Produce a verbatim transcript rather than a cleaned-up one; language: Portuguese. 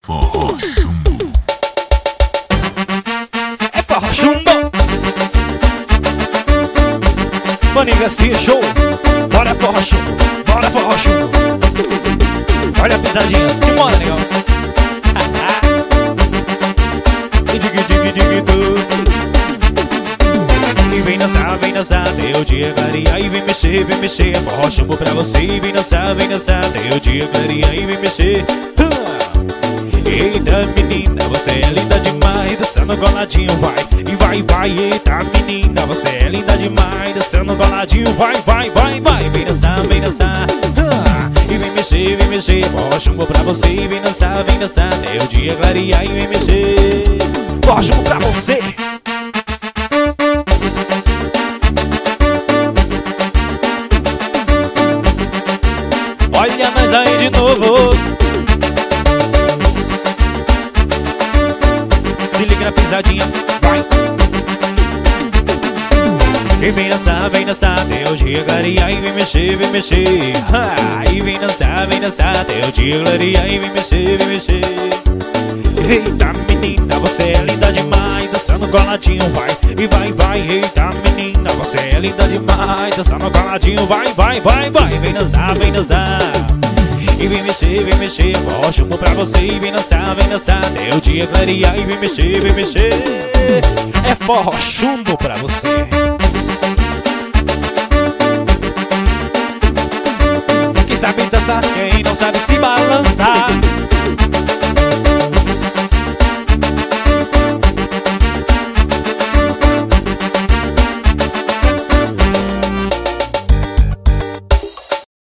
Forró chumbo. É forró chumbo. Maninga se show. Bora forró chumbo. Bora forró chumbo. Olha a pisadinha, simbora, negão. E vem dançar, vem dançar, teu dia clarear. E vem mexer, vem mexer, é forró chumbo pra você. E vem dançar, vem dançar, teu dia clarear. E vem mexer. Eita menina, você é linda demais, dançando coladinho, vai, e vai, vai. Eita menina, você é linda demais, dançando coladinho, vai, vai, vai, vai. Vem dançar, vem dançar, ah, e vem mexer, vem mexer, forró chumbo pra você. E vem dançar, vem dançar, teu dia clarear. E vem mexer, forró chumbo pra você. Olha nós aí de novo. Se liga na pisadinha, vai. E vem dançar, vem dançar, teu dia clarear. E vem mexer, vem mexer, ha! E vem dançar, vem dançar, teu dia clarear. E vem mexer, vem mexer. Eita menina, você é linda demais, dançando coladinho, vai, e vai, vai. Eita menina, você é linda demais, dançando coladinho, vai, vai, vai, vai. Vem dançar, vem dançar, e vem mexer, vem mexer, forró chumbo pra você. E vem dançar, vem dançar, teu dia clarear. E vem mexer, vem mexer, é forró chumbo pra você. Quem sabe dançar, quem não sabe se balançar.